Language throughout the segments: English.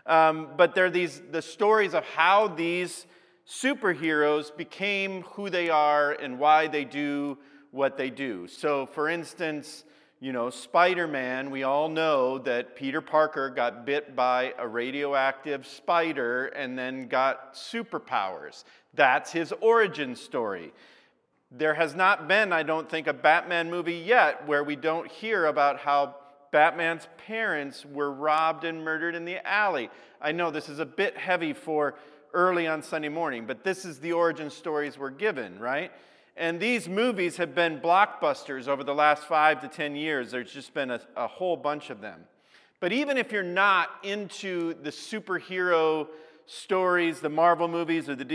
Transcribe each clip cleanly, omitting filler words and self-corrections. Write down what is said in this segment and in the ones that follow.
But they're the stories of how these superheroes became who they are and why they do what they do. So, for instance, Spider-Man, we all know that Peter Parker got bit by a radioactive spider and then got superpowers. That's his origin story. There has not been, I don't think, a Batman movie yet where we don't hear about how Batman's parents were robbed and murdered in the alley. I know this is a bit heavy for early on Sunday morning, but this is the origin stories we're given, right? And these movies have been blockbusters over the last 5 to 10 years. There's just been a whole bunch of them. But even if you're not into the superhero stories, the Marvel movies or the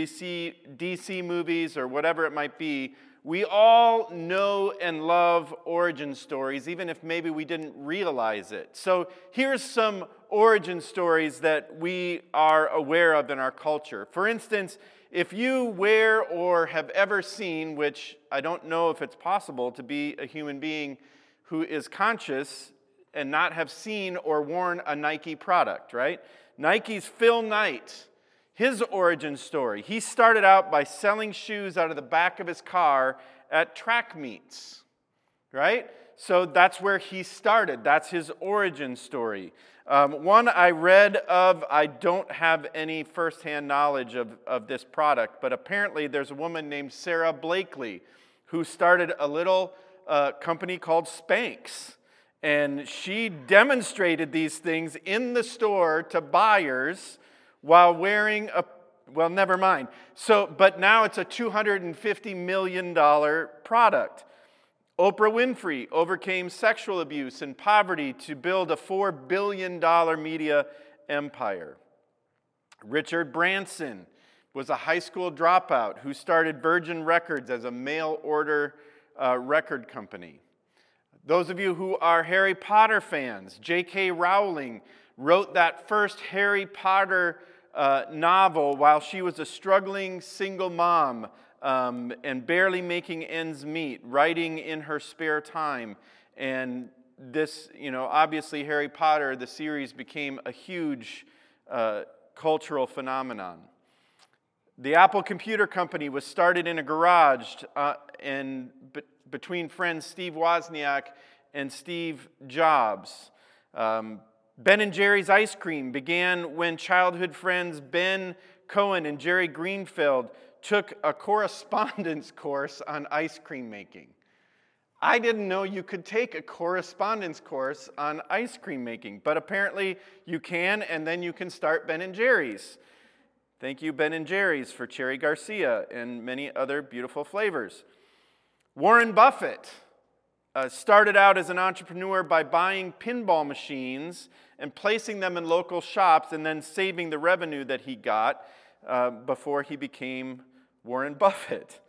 DC movies or whatever it might be, we all know and love origin stories, even if maybe we didn't realize it. So here's some origin stories that we are aware of in our culture. For instance, if you wear or have ever seen, which I don't know if it's possible to be a human being who is conscious and not have seen or worn a Nike product, right? Nike's Phil Knight, his origin story. He started out by selling shoes out of the back of his car at track meets, right? So that's where he started. That's his origin story. One I read of, I don't have any firsthand knowledge of this product, but apparently there's a woman named Sarah Blakely who started a little company called Spanx. And she demonstrated these things in the store to buyers while wearing never mind. But now it's a $250 million product. Oprah Winfrey overcame sexual abuse and poverty to build a $4 billion media empire. Richard Branson was a high school dropout who started Virgin Records as a mail-order record company. Those of you who are Harry Potter fans, J.K. Rowling wrote that first Harry Potter novel while she was a struggling single mom and barely making ends meet, writing in her spare time. And this, obviously Harry Potter, the series, became a huge cultural phenomenon. The Apple Computer Company was started in a garage between friends Steve Wozniak and Steve Jobs. Ben & Jerry's ice cream began when childhood friends Ben Cohen and Jerry Greenfield took a correspondence course on ice cream making. I didn't know you could take a correspondence course on ice cream making, but apparently you can, and then you can start Ben & Jerry's. Thank you, Ben & Jerry's, for Cherry Garcia and many other beautiful flavors. Warren Buffett started out as an entrepreneur by buying pinball machines and placing them in local shops and then saving the revenue that he got before he became Warren Buffett.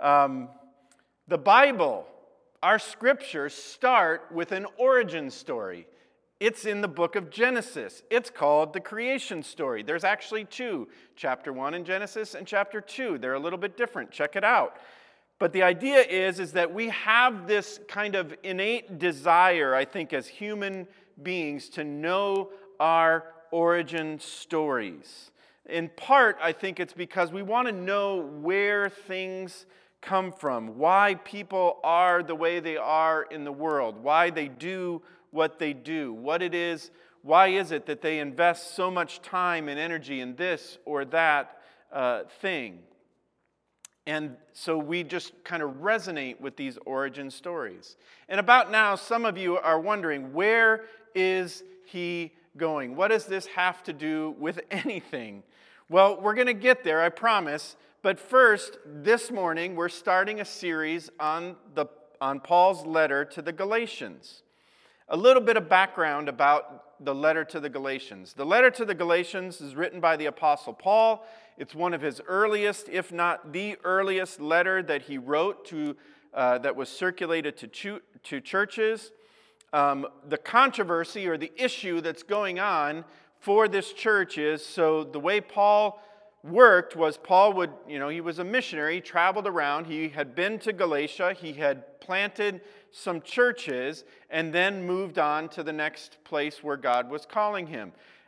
The Bible, our scriptures, start with an origin story. It's in the book of Genesis. It's called the creation story. There's actually two, chapter 1 in Genesis and chapter 2. They're a little bit different. Check it out. But the idea is that we have this kind of innate desire, I think, as human beings to know our origin stories. In part, I think it's because we want to know where things come from, why people are the way they are in the world, why they do what they do, what it is, why is it that they invest so much time and energy in this or that thing. And so we just kind of resonate with these origin stories. And about now, some of you are wondering, where is he going? What does this have to do with anything? Well, we're going to get there, I promise. But first, this morning, we're starting a series on Paul's letter to the Galatians. A little bit of background about the letter to the Galatians. The letter to the Galatians is written by the Apostle Paul. It's one of his earliest, if not the earliest letter that he wrote that was circulated to churches. The controversy or the issue that's going on for this church is, so the way Paul worked was Paul would, he was a missionary, he traveled around, he had been to Galatia, he had planted some churches, and then moved on to the next place where God was calling him.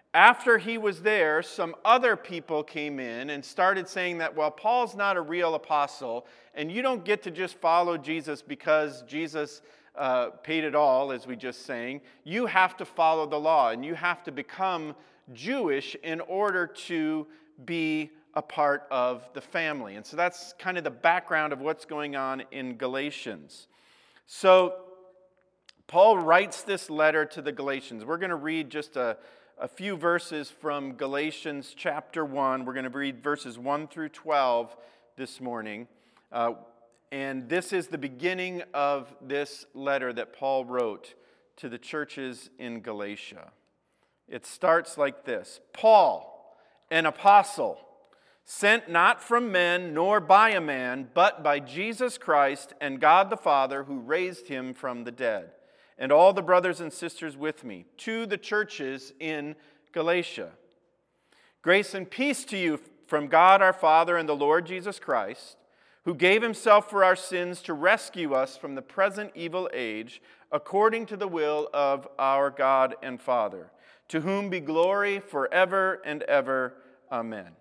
After he was there, some other people came in and started saying that, well, Paul's not a real apostle, and you don't get to just follow Jesus because Jesus paid it all, as we just sang. You have to follow the law, and you have to become Jewish in order to be a part of the family. And so that's kind of the background of what's going on in Galatians. So Paul writes this letter to the Galatians. We're going to read just a few verses from Galatians chapter 1. We're going to read verses 1 through 12 this morning. And this is the beginning of this letter that Paul wrote to the churches in Galatia. It starts like this: Paul, an apostle, sent not from men nor by a man, but by Jesus Christ and God the Father, who raised him from the dead, and all the brothers and sisters with me, to the churches in Galatia. Grace and peace to you from God our Father and the Lord Jesus Christ, who gave himself for our sins to rescue us from the present evil age, according to the will of our God and Father, to whom be glory forever and ever. Amen.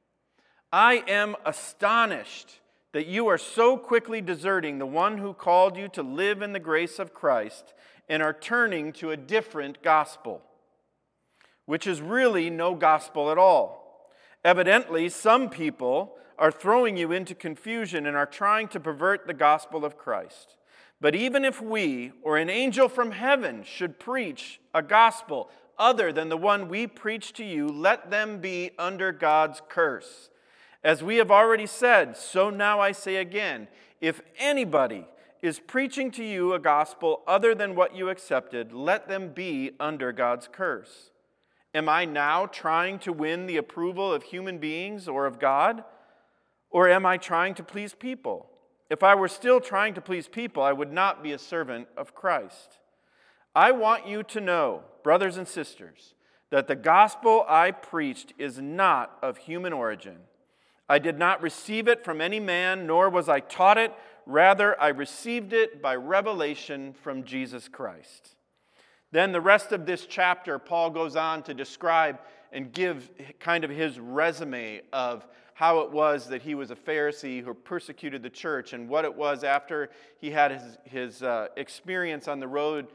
I am astonished that you are so quickly deserting the one who called you to live in the grace of Christ and are turning to a different gospel, which is really no gospel at all. Evidently, some people are throwing you into confusion and are trying to pervert the gospel of Christ. But even if we or an angel from heaven should preach a gospel other than the one we preach to you, let them be under God's curse. As we have already said, so now I say again, if anybody is preaching to you a gospel other than what you accepted, let them be under God's curse. Am I now trying to win the approval of human beings or of God? Or am I trying to please people? If I were still trying to please people, I would not be a servant of Christ. I want you to know, brothers and sisters, that the gospel I preached is not of human origin. I did not receive it from any man, nor was I taught it. Rather, I received it by revelation from Jesus Christ. Then the rest of this chapter, Paul goes on to describe and give kind of his resume of how it was that he was a Pharisee who persecuted the church, and what it was after he had his experience on the road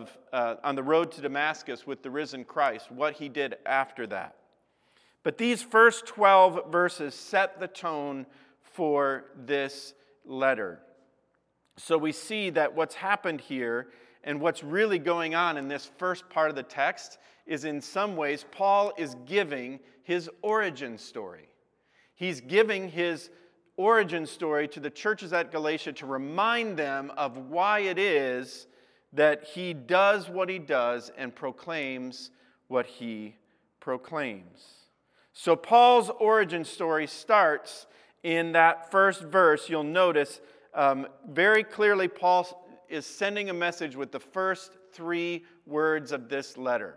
to Damascus with the risen Christ, what he did after that. But these first 12 verses set the tone for this letter. So we see that what's happened here and what's really going on in this first part of the text is, in some ways, Paul is giving his origin story. He's giving his origin story to the churches at Galatia to remind them of why it is that he does what he does and proclaims what he proclaims. So Paul's origin story starts in that first verse. You'll notice very clearly Paul is sending a message with the first three words of this letter.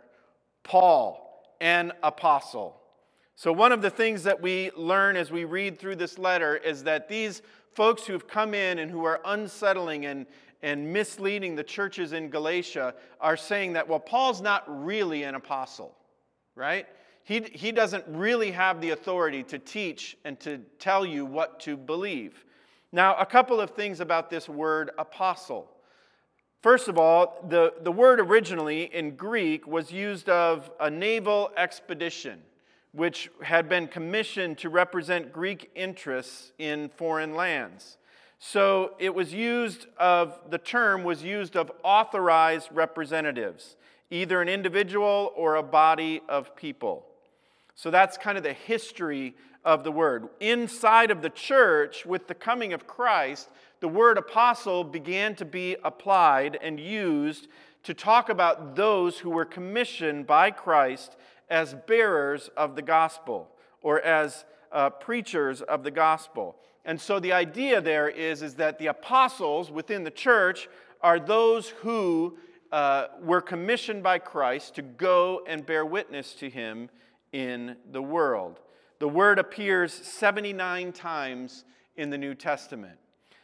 Paul, an apostle. So one of the things that we learn as we read through this letter is that these folks who've come in and who are unsettling and misleading the churches in Galatia are saying that, well, Paul's not really an apostle, right? He doesn't really have the authority to teach and to tell you what to believe. Now, a couple of things about this word apostle. First of all, the word originally in Greek was used of a naval expedition, which had been commissioned to represent Greek interests in foreign lands. So it was the term was used of authorized representatives, either an individual or a body of people. So that's kind of the history of the word. Inside of the church, with the coming of Christ, the word apostle began to be applied and used to talk about those who were commissioned by Christ as bearers of the gospel or as preachers of the gospel. And so the idea there is that the apostles within the church are those who were commissioned by Christ to go and bear witness to him in the world. The word appears 79 times in the New Testament.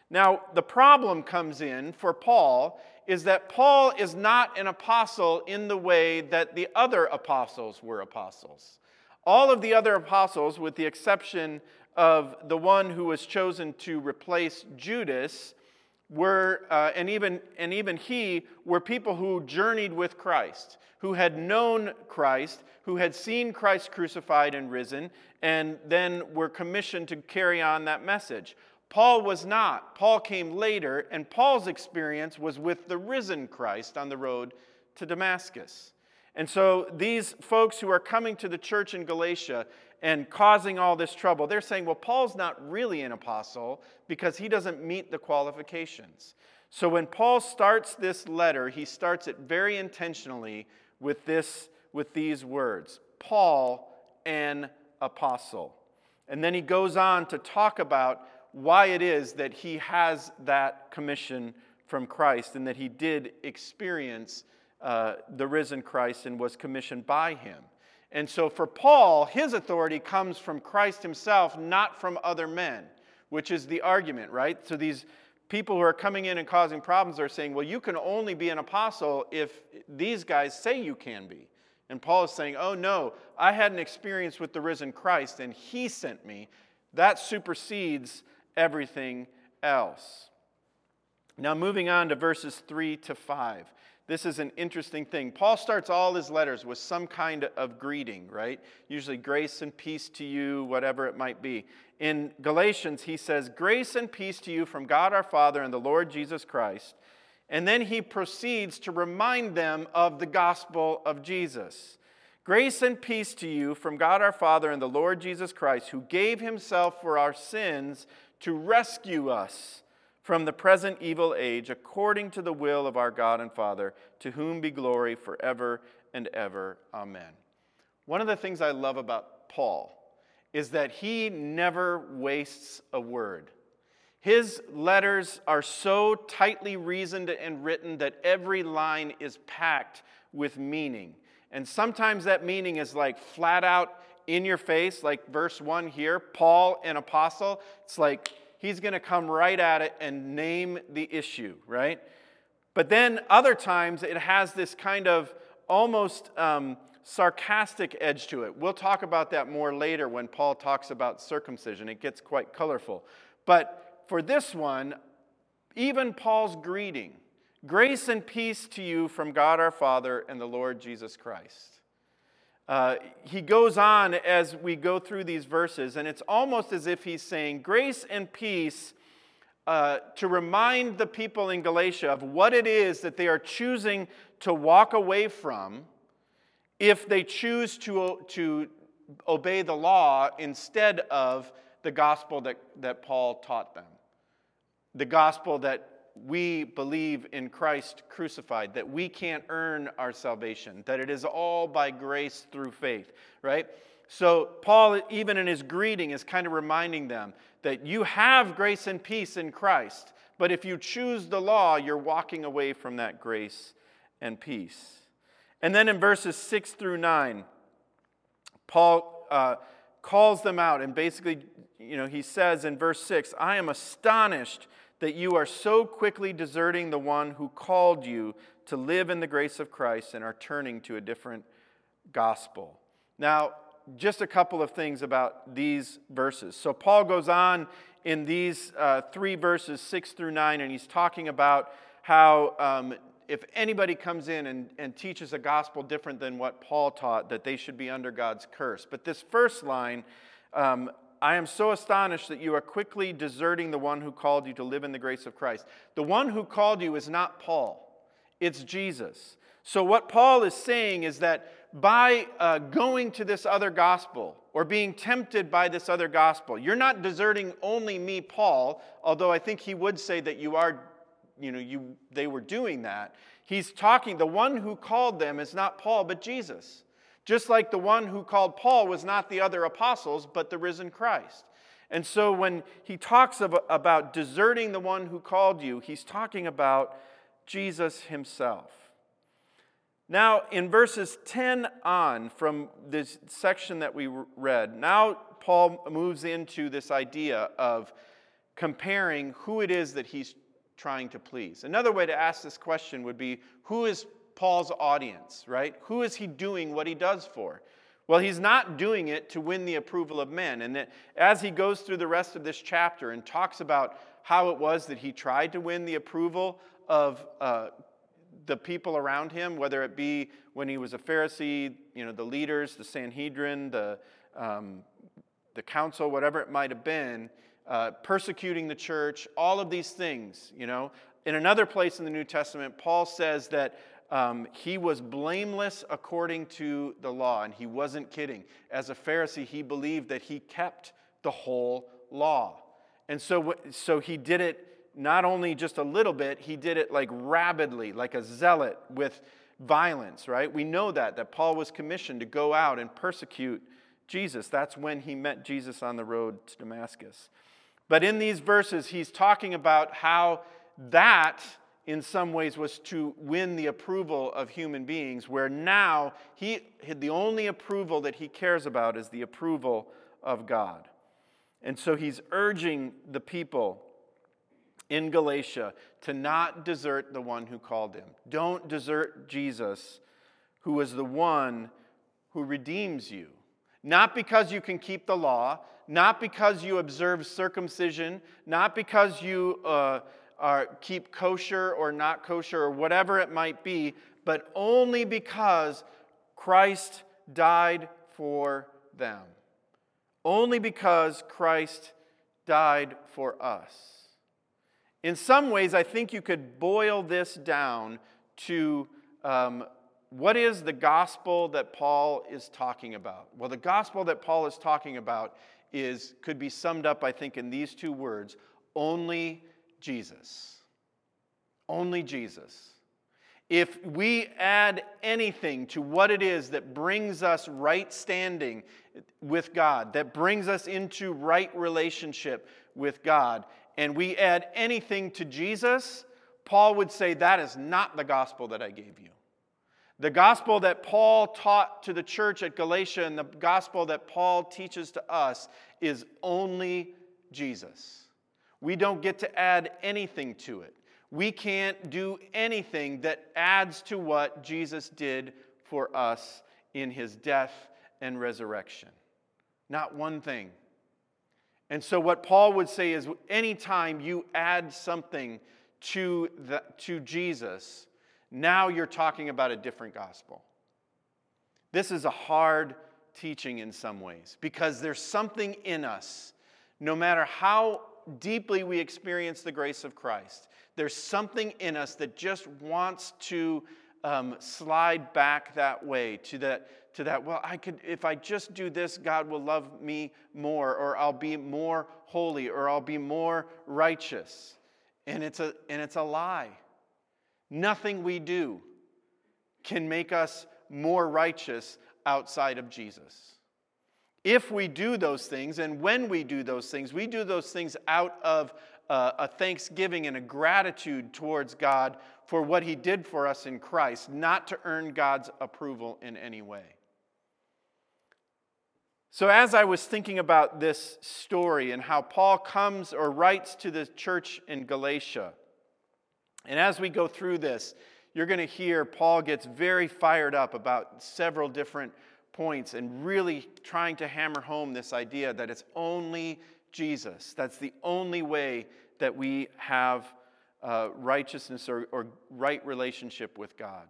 Now, the problem comes in for Paul is that Paul is not an apostle in the way that the other apostles were apostles. All of the other apostles, with the exception of the one who was chosen to replace Judas, were, and even he, were people who journeyed with Christ, who had known Christ, who had seen Christ crucified and risen, and then were commissioned to carry on that message. Paul was not. Paul came later, and Paul's experience was with the risen Christ on the road to Damascus. And so these folks who are coming to the church in Galatia and causing all this trouble, they're saying, well, Paul's not really an apostle because he doesn't meet the qualifications. So when Paul starts this letter, he starts it very intentionally with these words, Paul, an apostle. And then he goes on to talk about why it is that he has that commission from Christ and that he did experience the risen Christ and was commissioned by him. And so for Paul, his authority comes from Christ himself, not from other men, which is the argument, right? So these people who are coming in and causing problems are saying, well, you can only be an apostle if these guys say you can be. And Paul is saying, oh no, I had an experience with the risen Christ and he sent me. That supersedes everything else. Now moving on to verses 3 to 5. This is an interesting thing. Paul starts all his letters with some kind of greeting, right? Usually grace and peace to you, whatever it might be. In Galatians, he says, grace and peace to you from God our Father and the Lord Jesus Christ. And then he proceeds to remind them of the gospel of Jesus. Grace and peace to you from God our Father and the Lord Jesus Christ, who gave himself for our sins to rescue us from the present evil age, according to the will of our God and Father, to whom be glory forever and ever. Amen. One of the things I love about Paul is that he never wastes a word. His letters are so tightly reasoned and written that every line is packed with meaning. And sometimes that meaning is like flat out in your face, like verse 1 here, Paul, an apostle. It's like he's going to come right at it and name the issue, right? But then other times it has this kind of almost sarcastic edge to it. We'll talk about that more later when Paul talks about circumcision. It gets quite colorful. But for this one, even Paul's greeting, grace and peace to you from God our Father and the Lord Jesus Christ. He goes on as we go through these verses, and it's almost as if he's saying grace and peace to remind the people in Galatia of what it is that they are choosing to walk away from if they choose to obey the law instead of the gospel that Paul taught them. The gospel that we believe in Christ crucified, that we can't earn our salvation, that it is all by grace through faith, right? So Paul, even in his greeting, is kind of reminding them that you have grace and peace in Christ, but if you choose the law, you're walking away from that grace and peace. And then in verses 6 through 9, Paul calls them out, and basically, he says in verse 6, I am astonished that you are so quickly deserting the one who called you to live in the grace of Christ and are turning to a different gospel. Now, just a couple of things about these verses. So Paul goes on in these 3 verses, 6 through 9, and he's talking about how if anybody comes in and teaches a gospel different than what Paul taught, that they should be under God's curse. But this first line, I am so astonished that you are quickly deserting the one who called you to live in the grace of Christ. The one who called you is not Paul. It's Jesus. So what Paul is saying is that by going to this other gospel or being tempted by this other gospel, you're not deserting only me, Paul, although I think he would say that they were doing that. He's talking, the one who called them is not Paul, but Jesus. Just like the one who called Paul was not the other apostles, but the risen Christ. And so when he talks about deserting the one who called you, he's talking about Jesus himself. Now, in verses 10 on from this section that we read, now Paul moves into this idea of comparing who it is that he's trying to please. Another way to ask this question would be, who is Paul's audience, right? Who is he doing what he does for? Well, he's not doing it to win the approval of men. And that as he goes through the rest of this chapter and talks about how it was that he tried to win the approval of the people around him, whether it be when he was a Pharisee, the leaders, the Sanhedrin, the council, whatever it might have been, persecuting the church, all of these things, In another place in the New Testament, Paul says that he was blameless according to the law, and he wasn't kidding. As a Pharisee, he believed that he kept the whole law. And so he did it not only just a little bit, he did it like rabidly, like a zealot with violence, right? We know that Paul was commissioned to go out and persecute Jesus. That's when he met Jesus on the road to Damascus. But in these verses, he's talking about how that, in some ways, was to win the approval of human beings, where now the only approval that he cares about is the approval of God. And so he's urging the people in Galatia to not desert the one who called him. Don't desert Jesus, who is the one who redeems you. Not because you can keep the law, not because you observe circumcision, not because you keep kosher or not kosher or whatever it might be, but only because Christ died for them. Only because Christ died for us. In some ways, I think you could boil this down to what is the gospel that Paul is talking about? Well, the gospel that Paul is talking about could be summed up, I think, in these two words: only Jesus. Only Jesus. If we add anything to what it is that brings us right standing with God, that brings us into right relationship with God, and we add anything to Jesus, Paul would say that is not the gospel that I gave you. The gospel that Paul taught to the church at Galatia and the gospel that Paul teaches to us is only Jesus. We don't get to add anything to it. We can't do anything that adds to what Jesus did for us in his death and resurrection. Not one thing. And so what Paul would say is anytime you add something to Jesus, now you're talking about a different gospel. This is a hard teaching in some ways because there's something in us, no matter how deeply we experience the grace of Christ, there's something in us that just wants to slide back that way to that. Well, if I just do this, God will love me more, or I'll be more holy, or I'll be more righteous. And it's a lie. Nothing we do can make us more righteous outside of Jesus. If we do those things, and when we do those things, we do those things out of a thanksgiving and a gratitude towards God for what he did for us in Christ, not to earn God's approval in any way. So as I was thinking about this story and how Paul comes or writes to the church in Galatia, and as we go through this, you're going to hear Paul gets very fired up about several different points and really trying to hammer home this idea that it's only Jesus. That's the only way that we have righteousness or right relationship with God.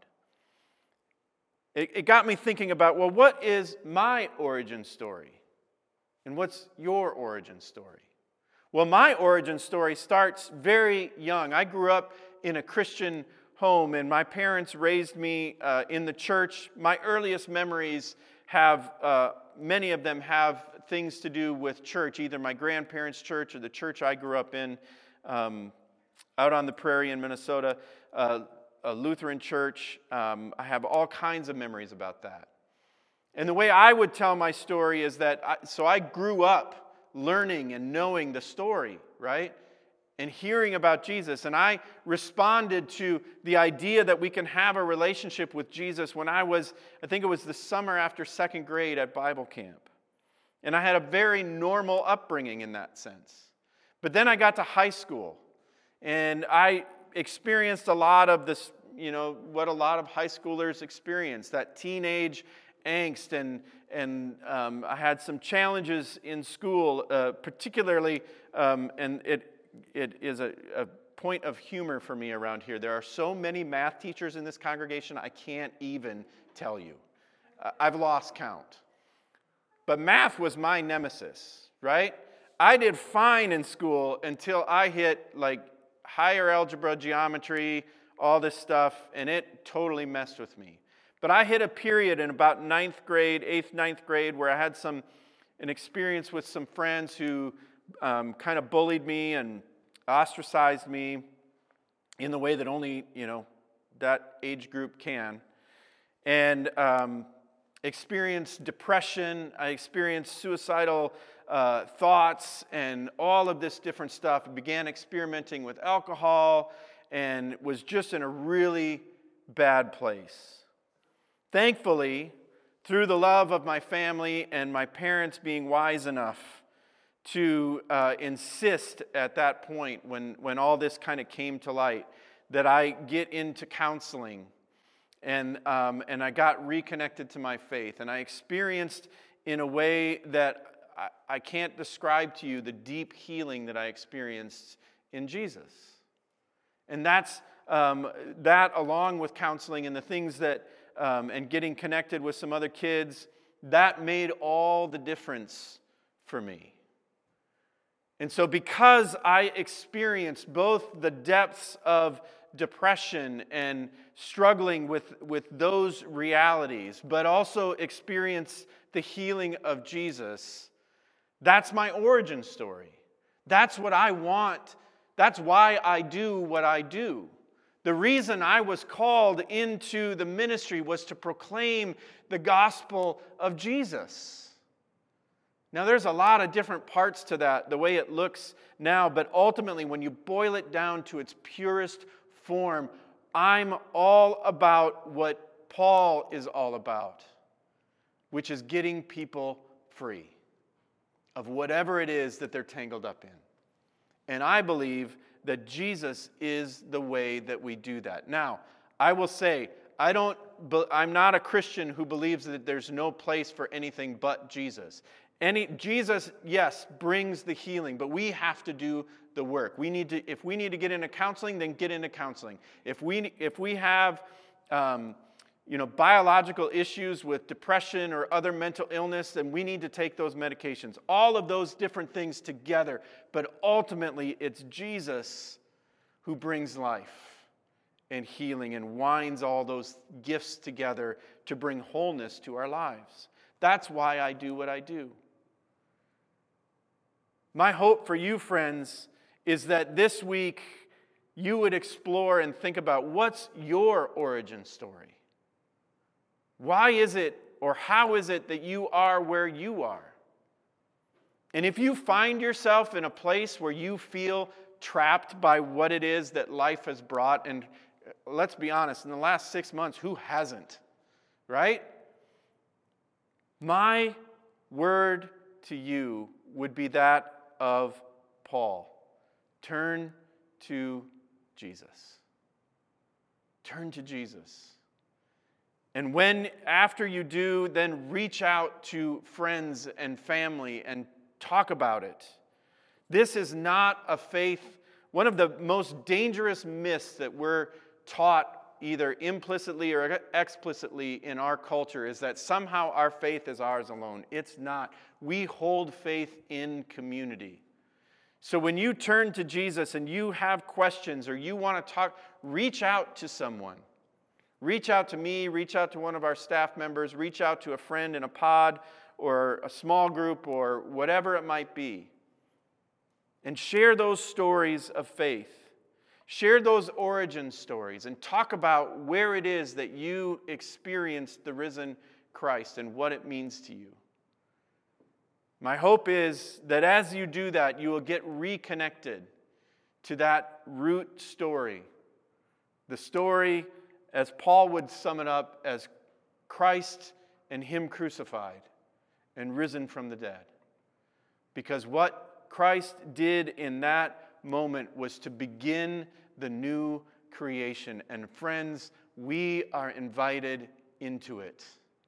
It got me thinking about, well, what is my origin story? And what's your origin story? Well, my origin story starts very young. I grew up in a Christian home, and my parents raised me in the church. My earliest memories many of them have things to do with church, either my grandparents' church or the church I grew up in out on the prairie in Minnesota, a Lutheran church. I have all kinds of memories about that. And the way I would tell my story is that, I grew up learning and knowing the story, right? And hearing about Jesus. And I responded to the idea that we can have a relationship with Jesus when I think it was the summer after second grade at Bible camp. And I had a very normal upbringing in that sense. But then I got to high school, and I experienced a lot of this, what a lot of high schoolers experience, that teenage angst, and I had some challenges in school, particularly, and it is a point of humor for me around here. There are so many math teachers in this congregation, I can't even tell you. I've lost count. But math was my nemesis, right? I did fine in school until I hit like higher algebra, geometry, all this stuff, and it totally messed with me. But I hit a period in about 8th, 9th grade, where I had an experience with some friends who kind of bullied me and ostracized me in the way that only, that age group can. And experienced depression. I experienced suicidal thoughts and all of this different stuff. I began experimenting with alcohol and was just in a really bad place. Thankfully, through the love of my family and my parents being wise enough to insist at that point when all this kind of came to light that I get into counseling, and I got reconnected to my faith, and I experienced in a way that I can't describe to you the deep healing that I experienced in Jesus. And that's that, along with counseling and the things that and getting connected with some other kids, that made all the difference for me. And so because I experienced both the depths of depression and struggling with those realities, but also experienced the healing of Jesus, that's my origin story. That's what I want. That's why I do what I do. The reason I was called into the ministry was to proclaim the gospel of Jesus. Now, there's a lot of different parts to that, the way it looks now, but ultimately, when you boil it down to its purest form, I'm all about what Paul is all about, which is getting people free of whatever it is that they're tangled up in. And I believe that Jesus is the way that we do that. Now, I will say, I'm not a Christian who believes that there's no place for anything but Jesus. Jesus, yes, brings the healing, but we have to do the work. If we need to get into counseling, then get into counseling. If we have biological issues with depression or other mental illness, then we need to take those medications. All of those different things together, but ultimately it's Jesus who brings life and healing and winds all those gifts together to bring wholeness to our lives. That's why I do what I do. My hope for you, friends, is that this week you would explore and think about what's your origin story. Why is it, or how is it that you are where you are? And if you find yourself in a place where you feel trapped by what it is that life has brought, and let's be honest, in the last 6 months, who hasn't? Right? My word to you would be that of Paul. Turn to Jesus. Turn to Jesus. And after you do, then reach out to friends and family and talk about it. This is not a faith. One of the most dangerous myths that we're taught either implicitly or explicitly in our culture is that somehow our faith is ours alone. It's not. We hold faith in community. So when you turn to Jesus and you have questions or you want to talk, reach out to someone. Reach out to me, reach out to one of our staff members, reach out to a friend in a pod or a small group or whatever it might be. And share those stories of faith. Share those origin stories and talk about where it is that you experienced the risen Christ and what it means to you. My hope is that as you do that, you will get reconnected to that root story. The story, as Paul would sum it up, as Christ and Him crucified and risen from the dead. Because what Christ did in that moment was to begin the new creation. And friends, we are invited into it.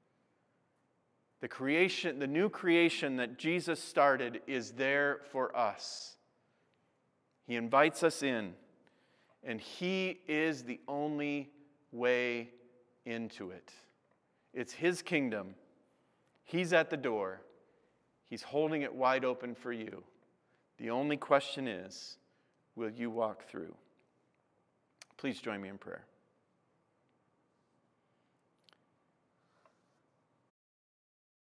The new creation that Jesus started is there for us. He invites us in, and He is the only way into it. It's His kingdom. He's at the door. He's holding it wide open for you. The only question is, will you walk through? Please join me in prayer.